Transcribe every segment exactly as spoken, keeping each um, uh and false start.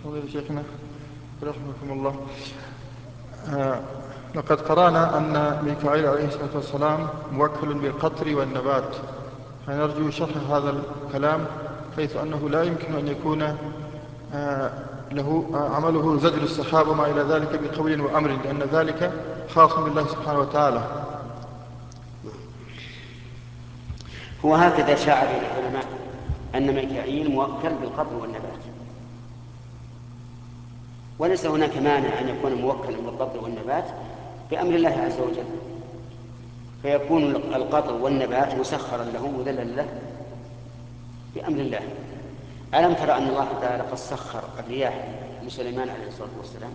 فضيلة شيخنا رحمكم الله. آه لقد قرأنا أن ميكائيل عليه الصلاة والسلام موكل بالقطر والنبات، فنرجو شرح هذا الكلام، حيث أنه لا يمكن أن يكون آه له آه عمله زجر السحاب وما إلى ذلك بقول وأمر، لأن ذلك خاص بالله سبحانه وتعالى. هو هكذا شاع بين العلماء أن ميكائيل موكل بالقطر والنبات، وليس هناك مانع أن يكون موكلا بالقطر والنبات بأمر الله عز وجل، فيكون القطر والنبات مسخرا له وذلا له بأمر الله. ألم ترى أن الله تعالى قد سخر الرياح لسليمان عليه الصلاة والسلام،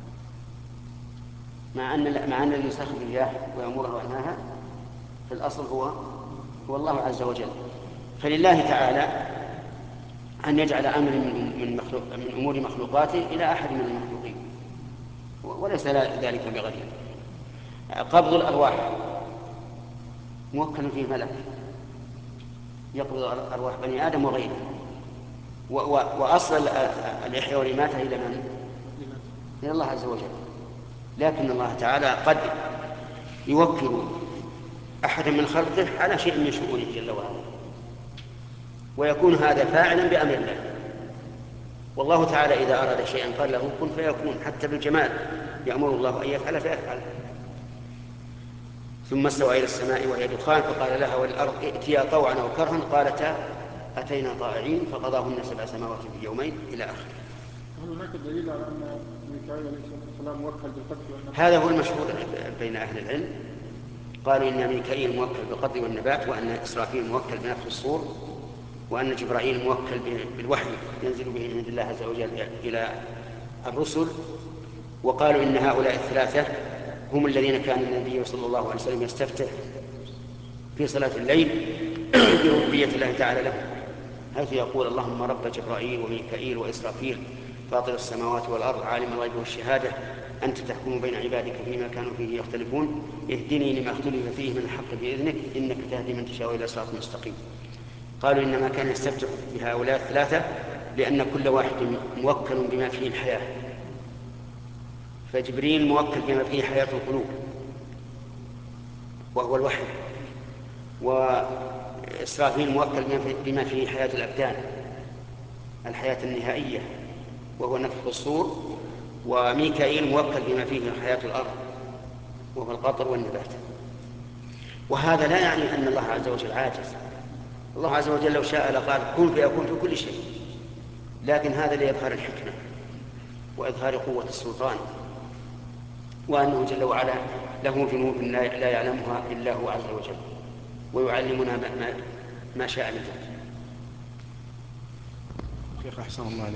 مع أن مع أن الذي يسخر الرياح ويأمرها وينهاها في الأصل هو هو الله عز وجل. فلله تعالى أن يجعل أمر من, مخلوق من أمور مخلوقاته إلى أحد من المخلوقين، وليس ذلك بغريب. قبض الأرواح موكل فيه ملك يقبض أرواح بني آدم وغيره، وأصل الإحياء والإماتة إلى من؟ إلى الله عز وجل. لكن الله تعالى قد يوكل أحد من خلقه على شيء من شؤونه جل وعلا، ويكون هذا فاعلا بأمر الله. والله تعالى إذا أراد شيئا قال له كن فيكون، حتى بالجمال يأمر الله أن يفعل فيفعل. ثم استوى إلى السماء وهي دخان فقال لها وللأرض ائتيا طوعا أو كرها قالتا أتينا طائعين فقضاهن سبع سماوات في يومين إلى آخره. هل هناك دليل على أن ميكائيل عليه الصلاة والسلام موكل بالقطر والنبات؟ هذا هو المشهور بين أهل العلم، قالوا إن ميكائيل موكل بالقطر والنبات، وأن إسرافيل موكل بنفخ الصور، وأن جبرائيل موكل بالوحي ينزل به من الله عز وجل إلى الرسل. وقالوا إن هؤلاء الثلاثة هم الذين كان النبي صلى الله عليه وسلم يستفتح في صلاة الليل بربوبية الله تعالى له، حيث يقول اللهم رب جبرائيل وميكائيل وإسرافيل فاطر السماوات والأرض عالم الغيب والشهادة أنت تحكم بين عبادك فيما كانوا فيه يختلفون اهدني لما اختلف فيه من الحق بإذنك إنك تهدي من تشاء إلى صراط مستقيم. قالوا إنما كان يستفتح بهؤلاء الثلاثة لأن كل واحد موكل بما فيه الحياة، فجبريل موكل بما فيه حياة القلوب وهو الوحي، وإسرافيل موكل بما فيه حياة الأبدان الحياة النهائية وهو نفخ الصور، وميكائيل موكل بما فيه حياة الأرض وهو القطر والنبات. وهذا لا يعني أن الله عز وجل عاجز، الله عز وجل لو شاء لقال كن فيكون في كل شيء، لكن هذا لإظهار الحكمة وإظهار قوة السلطان، وأنه جل وعلا له جنود لا يعلمها إلا هو عز وجل، ويعلمنا ما شاء من ذلك. شيخ أحسن الله عليك.